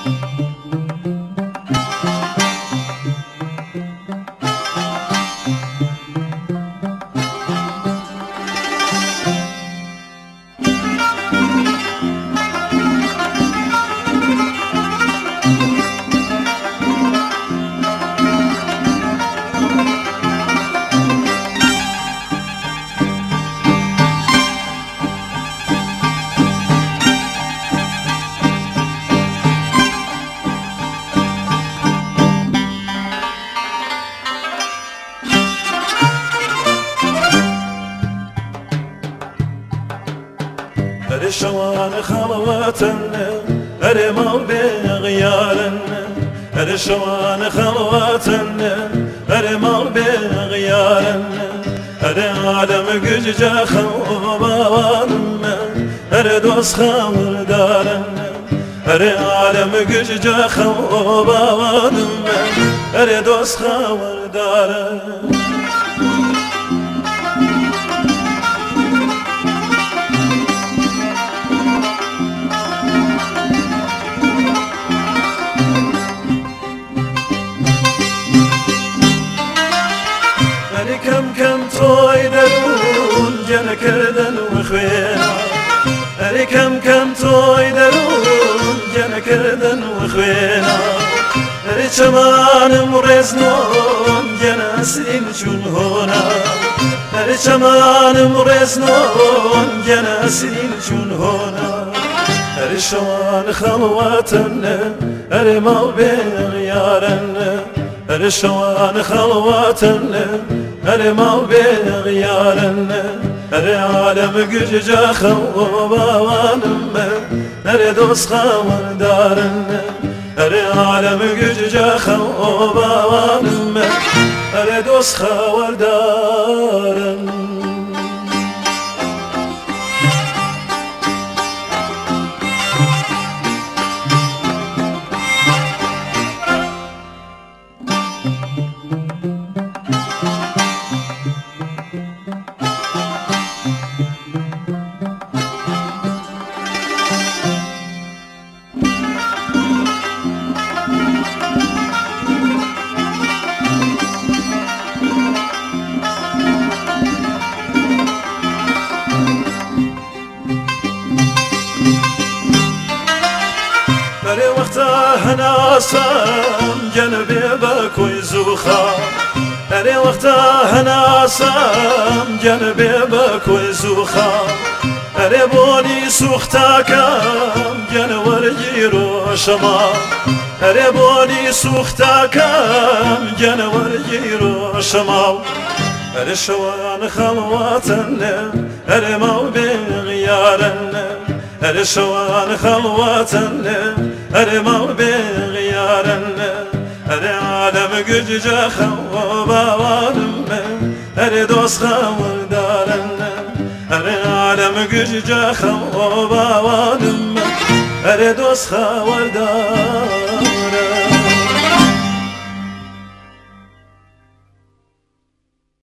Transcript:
شوان خلواتنا أرموا بغيارنا شوان خلواتنا أرموا بغيارنا عالم قججا خوبانا دوس خور دارنا عالم قججا خوبانا دوس خور دارنا كم توي درون جن كردن وخوينا كم توي درون جن كردن وخوينا چمان مرزنون جن سين چون هونا چمان مرزنون جن سين چون هونا شوان خلواتنا ما بغيارنا شوان خلواتنا ما بغيارنا عالم قججا خوبانا دوس خور دارنا عالم قججا خوبانا دوس خور دارنا هناسم جنبي بكوي زوخا وقتها هناسم جنبي بكوي زوخا بوني سوختاكم جنور جيرو شما بوني سوختاكم جنور جيرو شما شوان خلواتنا مو بغيارنا شوان خلواتنا مو بغيارنا عالم قججا خوبانا دوس خور دارنا عالم قججا خوبانا دوس خور دارنا